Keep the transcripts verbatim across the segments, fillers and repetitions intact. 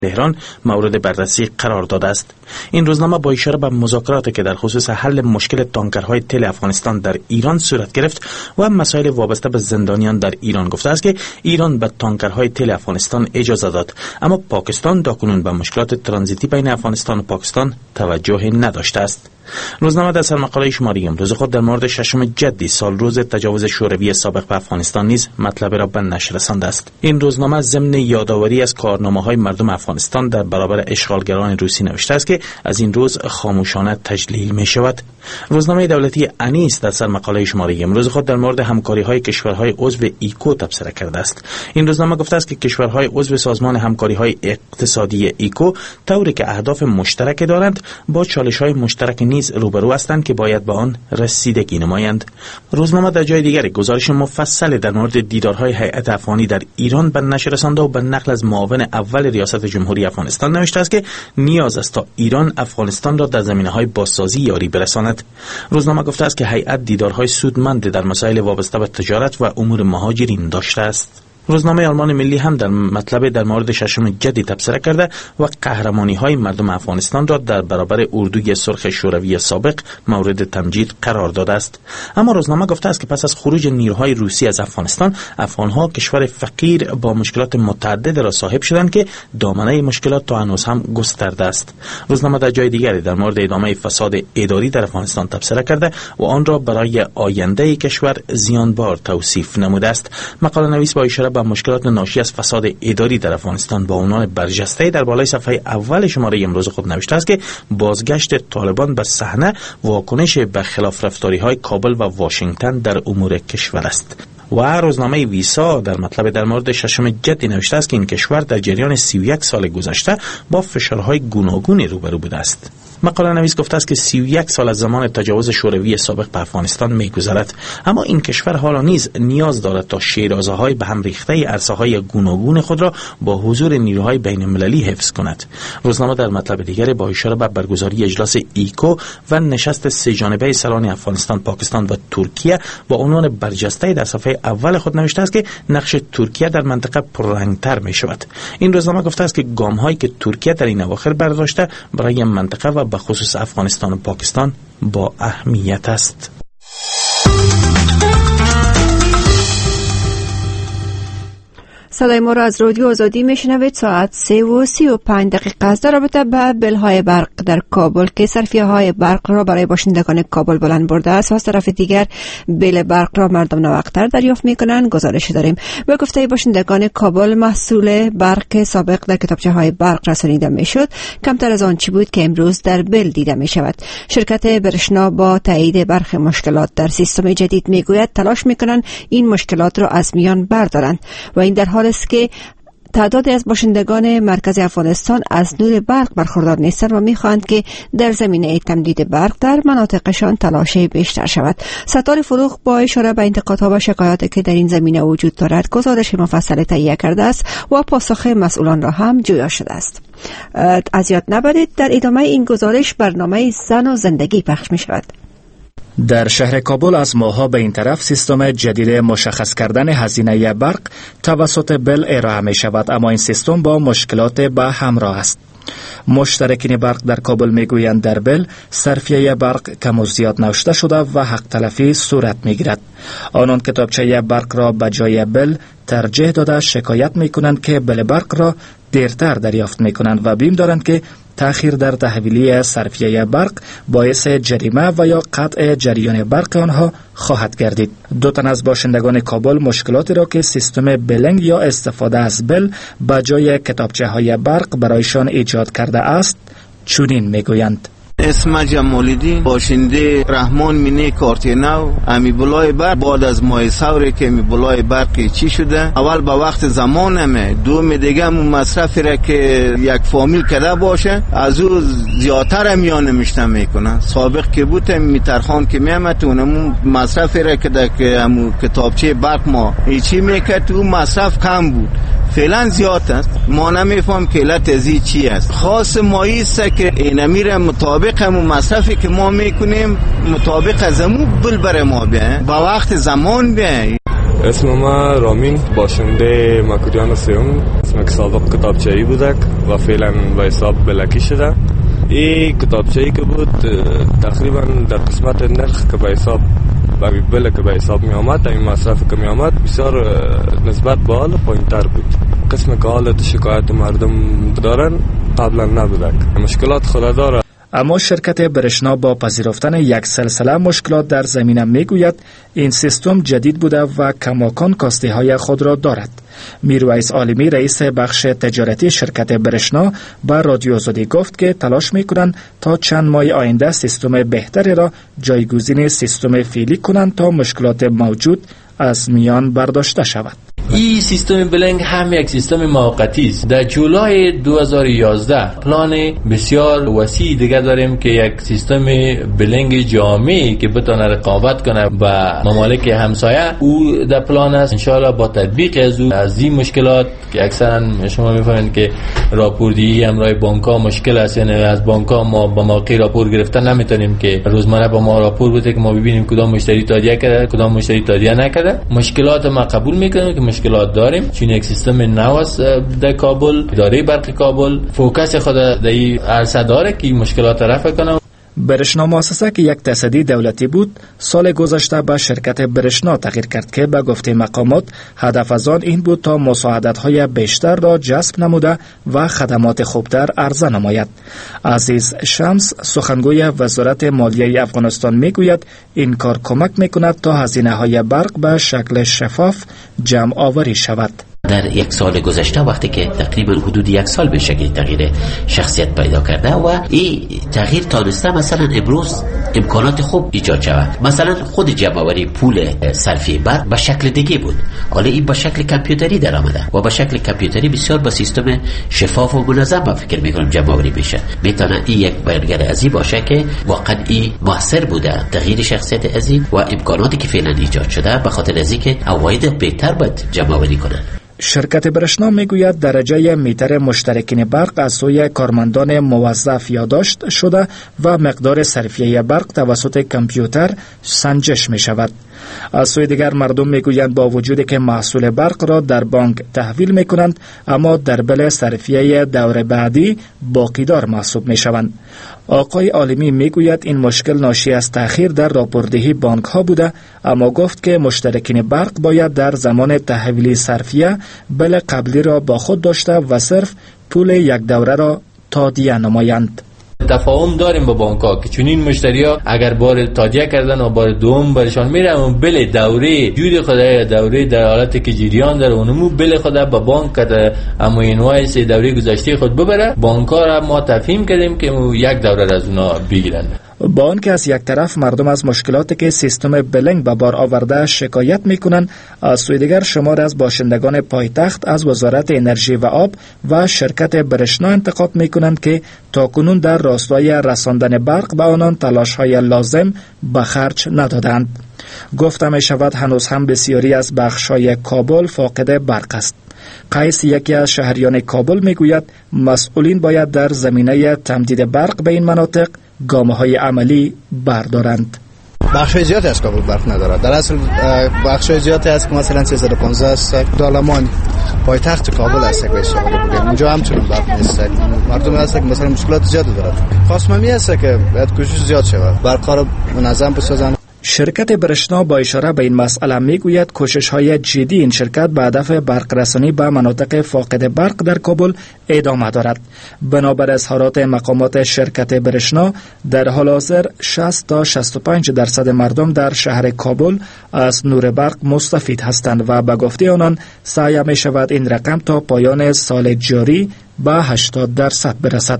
تهران مورد بررسی قرار داده است. این روزنامه با اشاره به مذاکراتی که در خصوص حل مشکل تانکرهای تل افغانستان در ایران صورت گرفت و مسائل وابسته به زندانیان در ایران گفته است که ایران به تانکرهای تل افغانستان اجازه داد، اما پاکستان تاکنون به مشکلات ترانزیتی بین افغانستان و پاکستان توجه نداشته است. روزنامه در سرمقاله شماره امروز خود در مورد ششم جدی سال روز تجاوز شوروی سابق به افغانستان نیز مطلب را به نشر رسانده است. این روزنامه ضمن یادآوری از کارنامه‌های مردم افغانستان در برابر اشغالگران روسی نوشته است که از این روز خاموشانه تجلیل می شود. روزنامه دولتی انیس در سرمقاله شماره امروز خود در مورد همکاری‌های کشورهای عضو ایکو تبصره کرده است. این روزنامه گفته است که کشورهای عضو سازمان همکاری‌های اقتصادی ایکو طوری که اهداف مشترک دارند با چالش‌های مشترک نیز روبرو هستند که باید به آن رسیدگی نمایند. روزنامه در جای دیگر گزارش مفصل در مورد دیدارهای هیئت افغانی در ایران به نشر رسانده و به نقل از معاون اول ریاست جمهوری افغانستان نوشته است که نیاز است تا ایران افغانستان را در زمینه‌های بازسازی یاری برساند. روزنامه گفته است که هیئت دیدارهای سودمند در مسائل وابسته به تجارت و امور مهاجرین داشته است. روزنامه آلمان ملی هم در مطلب در مورد ششم جدی تبصره کرده و قهرمانی های مردم افغانستان را در برابر اردوی سرخ شوروی سابق مورد تمجید قرار داده است. اما روزنامه گفته است که پس از خروج نیروهای روسی از افغانستان، افغانها کشور فقیر با مشکلات متعدد را صاحب شدند که دامنه مشکلات تا هنوز هم گسترده است. روزنامه در جای دیگری در مورد ادامه فساد اداری در افغانستان تبصره کرده و آن را برای آینده کشور زیانبار توصیف نموده است. مقاله نویس با اشاره به مشکلات ناشی از فساد اداری در افغانستان با عنوان برجسته در بالای صفحه اول شماره امروز خود نوشته است که بازگشت طالبان به صحنه واکنش به خلاف رفتاری‌های کابل و واشنگتن در امور کشور است. و روزنامه ویسا در مطلب در مورد ششم جدی نوشته است که این کشور در جریان سی و یک سال گذشته با فشارهای گوناگونی روبرو بوده است. مقاله نویس گفته است که سی و یک سال از زمان تجاوز شوروی سابق به افغانستان می‌گذرد، اما این کشور حالا نیز نیاز دارد تا شیرازه‌های به هم ریخته عرصه‌های گوناگون خود را با حضور نیروهای بین‌المللی حفظ کند. روزنامه در مطلب دیگر با اشاره به برگزاری اجلاس ایکو و نشست سه جانبه سران افغانستان، پاکستان و ترکیه با عنوان برجسته در صفحه اول خود نوشته است که نقش ترکیه در منطقه پررنگ‌تر می‌شود. این روزنامه گفته است که گام‌هایی که ترکیه در این اواخر برداشته برای منطقه و به خصوص افغانستان و پاکستان با اهمیت است. صدای ما را از رادیو آزادی میشنوید. ساعت سه و سی و پنج دقیقه است. در رابطه به بلهای برق در کابل که صرفیه های برق را برای باشندگان کابل بلند برده است و از طرف دیگر بل برق را مردم ناوقتر دریافت میکنند گزارش داریم. به گفته باشندگان کابل، محصول برق سابق در کتابچه های برق رسانیده میشد کمتر از آنچه بود که امروز در بل دیده می شود. شرکت برشنا با تایید برخی مشکلات در سیستم جدید میگوید تلاش میکنند این مشکلات را از میان بردارند و این در حال است که تعدادی از باشندگان مرکز افغانستان از نور برق برخوردار نیستند و میخواهند که در زمینه تمدید برق در مناطقشان تلاش بیشتر شود. ستار فروغ با اشاره به انتقادها و شکایاتی که در این زمینه وجود دارد گزارش مفصل تهیه کرده است و پاسخ مسئولان را هم جویا شده است. از یاد نبرید در ادامه این گزارش برنامه زن و زندگی پخش می شود. در شهر کابل از ماه‌ها به این طرف سیستم جدید مشخص کردن هزینه برق توسط بل ارائه می شود، اما این سیستم با مشکلات به همراه است. مشترکین برق در کابل میگویند در بل صرفیه برق کم و زیاد نوشته شده و حق تلفی صورت میگیرد. آنان کتابچه برق را به جای بل ترجیح داده شکایت میکنند که بل برق را دیرتر دریافت میکنند و بیم دارند که تأخیر در تحویلی صرفیه برق باعث جریمه و یا قطع جریان برق آنها خواهد گردید. دو تن از باشندگان کابل مشکلاتی را که سیستم بلنگ یا استفاده از بل به جای کتابچه های برق برایشان ایجاد کرده است چنین میگویند. اسم جمالیدی باشنده رحمان مینه کارتی نو امی بلای برق بعد از ماه سوری که امی بلای برقی چی شده اول با وقت زمانمه دوم دیگه اون مصرفی را که یک فامیل کده باشه از او زیادتر میانه میشتم میکنن. سابق که بود امی ترخان که میامد اونمون مصرفی را که که امو کتابچه برق ما ایچی میکرد اون مصرف کم بود، فعلا زیاد است. ما نمیفهم که علت ازی چی است. خاص مایی است که این میره مطابق همون مصرفی که ما میکنیم مطابق از همون بل بر ما بیه با وقت زمان بیه. اسم ما رامین، باشنده مکریان سیوم. اسم که سابق کتابچه‌ای بودک و فعلا به حساب بلکی شده. این کتابچه‌ای که بود تقریبا در قسمت نرخ که به حساب باقی بله که به حساب می آمد، این مصرف که می آمد بسیار نسبت به حال پایین‌تر بود. قسم که حالت شکایت مردم دارن قبلا نبودک. مشکلات خود داره. اما شرکت برشنا با پذیرفتن یک سلسله مشکلات در زمینه میگوید این سیستم جدید بوده و کماکان کاسته های خود را دارد. میرویس عالمی رئیس بخش تجارتی شرکت برشنا با رادیو آزادی گفت که تلاش میکنند تا چند ماه آینده سیستم بهتری را جایگزین سیستم فعلی کنند تا مشکلات موجود از میان برداشته شود. این سیستم بلنگ هم یک سیستم موقتی است. در جولای دو هزار و یازده پلان بسیار وسیع دیگه داریم که یک سیستم بلنگ جامعی که بتونه رقابت کنه با ممالک همسایه او در پلان است. انشاءالله با تطبیق از او از این مشکلات که اکثرا شما میفهمید که راپوردهی همراه بانک‌ها مشکل است، یعنی از بانک‌ها ما با موقع راپور گرفتن نمیتونیم که روزمره با ما راپور بده که ما ببینیم کدام مشتری تادیه کرده کدام مشتری تادیه نکرده. مشکلات ما قبول میکنیم که مشکلات داریم، چون یک سیستم نو است در کابل. اداره برق کابل فوکس خود در این عرصه داره که مشکلات رفع کنه. برشنا مؤسسه که یک تصدی دولتی بود سال گذشته به شرکت برشنا تغییر کرد که به گفته مقامات هدف از آن این بود تا مساعدت‌های بیشتر را جذب نموده و خدمات خوبتر عرضه نماید. عزیز شمس سخنگوی وزارت مالیه افغانستان میگوید این کار کمک میکند تا هزینه‌های برق به شکل شفاف جمع آوری شود. در یک سال گذشته وقتی که تقریبا حدود یک سال به شکل تغییر شخصیت پیدا کرده و این تغییر تانسته مثلا امروز امکانات خوب ایجاد شود. مثلا خود جمع‌آوری پول صرفی برق به شکل دیگه بود، حالا این به شکل کامپیوتری در آمده و به شکل کامپیوتری بسیار با سیستم شفاف و منظم با فکر میکنم جمع‌آوری بشه. میتونه این یک برگر ازی باشه که واقعا این موثر بوده تغییر شخصیت ازی و امکاناتی که فعلا ایجاد شده به خاطر ازی که عواید بهتر باید جمع‌آوری کنه. شرکت برشنا میگوید درجه میتر مشترکین برق از سوی کارمندان موظف یادداشت شده و مقدار صرفیه برق توسط کامپیوتر سنجش می شود. از سوی دیگر مردم میگویند با وجودی که محصول برق را در بانک تحویل می کنند اما در بل صرفیه دور بعدی باقیدار محسوب می شوند. آقای عالمی میگوید این مشکل ناشی از تأخیر در راپوردهی بانک ها بوده، اما گفت که مشترکین برق باید در زمان تحویل صرفیه بل قبلی را با خود داشته و صرف پول یک دوره را تادیه نمایند. تفاهم داریم با بانک ها که چون این مشتری ها اگر بار تادیه کردن و بار دوم برشان میره اون بل دوره جوری خدای دوره در حالتی که جریان داره اونمو بل خدا با بانک کده اما اینوایس دوره گذشته خود ببره. بانک ها را ما تفهیم کردیم که یک دوره از اونا بگیرن. با آنکه از یک طرف مردم از مشکلاتی که سیستم بلنگ به بار آورده شکایت میکنند، از سوی دیگر شمار از باشندگان پایتخت از وزارت انرژی و آب و شرکت برشنا انتقاد میکنند که تاکنون در راستای رساندن برق به آنان تلاش‌های لازم به خرج ندادند. گفته می شود هنوز هم بسیاری از بخش‌های کابل فاقد برق است. قیس یکی از شهریان کابل میگوید مسئولین باید در زمینه تمدید برق به این مناطق گامه‌های عملی بردارند. بخشای زیادی از کابل برق ندارد. در اصل بخشای زیادی است که مثلا سیصد و پانزده است دالمان پایتخت کابل است که استفاده بگیم اونجا همچنان برق نیست. مردم هست که مثلا مشکلات زیادی دارد. خواستممی است که باید کوشش زیاد شود برق را منظم بسازند. شرکت برشنا با اشاره به این مسئله میگوید کوشش‌های جدی این شرکت به هدف برق رسانی به مناطق فاقد برق در کابل ادامه دارد. بنابر اظهارات مقامات شرکت برشنا در حال حاضر شصت تا شصت و پنج درصد مردم در شهر کابل از نور برق مستفید هستند و به گفته آنان سعی می شود این رقم تا پایان سال جاری به هشتاد درصد برسد.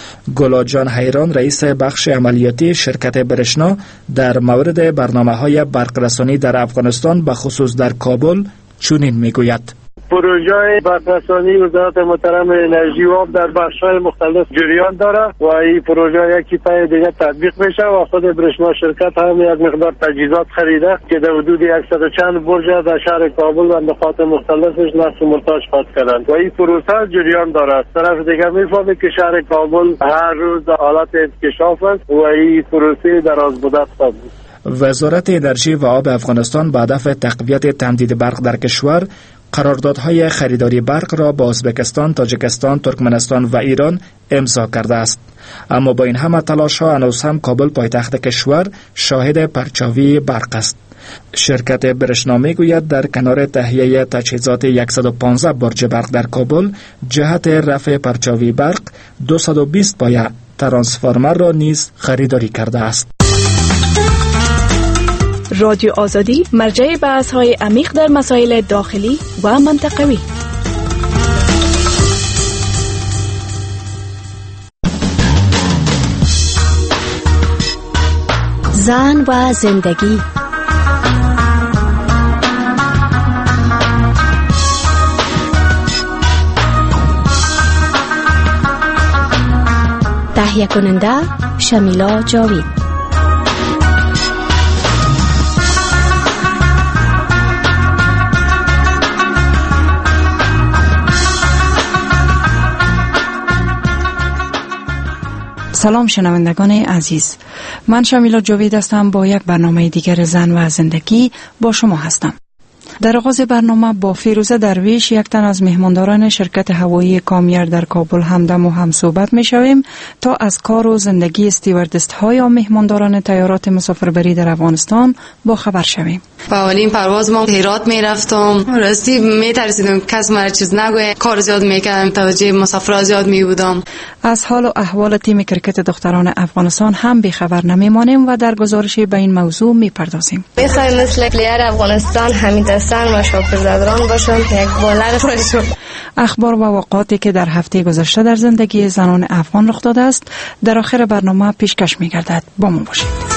گلاجان حیران رئیس بخش عملیاتی شرکت برشنا در مورد برنامه‌های برقرسانی در افغانستان به خصوص در کابل چنین میگوید: پروژه برقرسانی وزارت محترم انرژی و آب در بخش‌های مختلف جریان داره و این پروژه یکی پای دیگه تطبیق میشه و خود برشنا شرکت هم یک مقدار تجهیزات خریده که در حدود صد و چند برج در شهر کابل و نقاط مختلفش نصب مونتاژ خواهد کردن و این پروسه جریان داره. از طرف دیگه میفهمه که شهر کابل هر روز در حالت انکشاف است و این پروسه دراز مدت خواهد بود. وزارت انرژی و آب افغانستان به هدف تقویت تمدید برق در کشور قراردادهای خریداری برق را با ازبکستان، تاجیکستان، ترکمنستان و ایران امضا کرده است. اما با این همه تلاش ها هنوز هم کابل پایتخت کشور شاهد پرچاوی برق است. شرکت برشنا میگوید در کنار تهیه تجهیزات صد و پانزده برج برق در کابل جهت رفع پرچاوی برق دویست و بیست پایه ترانسفورمر را نیز خریداری کرده است. رادیو آزادی مرجع بحث‌های عمیق در مسائل داخلی و منطقوی. زن و زندگی. تهیه کننده شمیلا جاوید. سلام شنوندگان عزیز، من شمیلا جاوید هستم. با یک برنامه دیگر زن و زندگی با شما هستم. در آغاز برنامه با فیروزه درویش، یک تن از مهمانداران شرکت هوایی کامیر در کابل همدم و هم صحبت می شویم تا از کار و زندگی استیوردست های یا مهمانداران طیارات مسافربری در افغانستان با خبر شویم. با اولین پرواز ما هرات می رفتم، راستی می ترسیدم کس مرا چیز نگوه، کار زیاد می کردم، توجه مسافرها زیاد می بودم. از حال و احوال تیم کرکت دختران افغانستان هم بی خبر نمی مانیم و در گزارشی به این موضوع می پردازیم. میخوایم مثل پلیر افغانستان حمید حسن و شاکر زدران باشم، یک بالر باشم. اخبار و واقعاتی که در هفته گذشته در زندگی زنان افغان رخ داده است در آخر برنامه پیشکش می گردد. با ما باشید.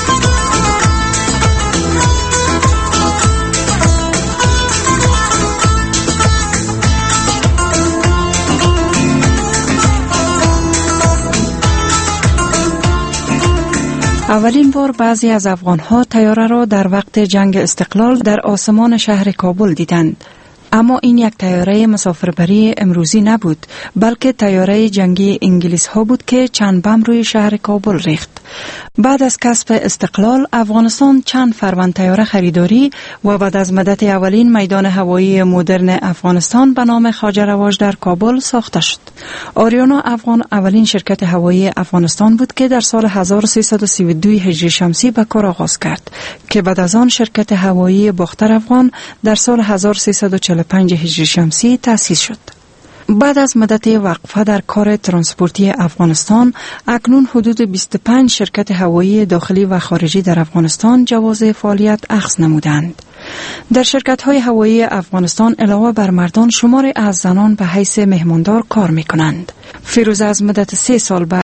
اولین بار بعضی از افغان‌ها طیاره را در وقت جنگ استقلال در آسمان شهر کابل دیدند. اما این یک طیاره مسافربری امروزی نبود، بلکه طیاره جنگی انگلیس ها بود که چند بم روی شهر کابل ریخت. بعد از کسب استقلال افغانستان چند فروند طیاره خریداری و بعد از مدت اولین میدان هوایی مدرن افغانستان به نام خواجه رواج در کابل ساخته شد. آریانا افغان اولین شرکت هوایی افغانستان بود که در سال هزار و سیصد و سی و دو هجری شمسی به کار آغاز کرد که بعد از آن شرکت هوایی باختر افغان در سال هزار و سیصد و چهل و پنج هجری شمسی تأسیس شد. بعد از مدت وقفه در کار ترانسپورتی افغانستان، اکنون حدود بیست و پنج شرکت هوایی داخلی و خارجی در افغانستان جواز فعالیت اخذ نمودند. در شرکت‌های هوایی افغانستان علاوه بر مردان، شماری از زنان به حیث مهماندار کار می‌کنند. فیروزه از مدت سه سال به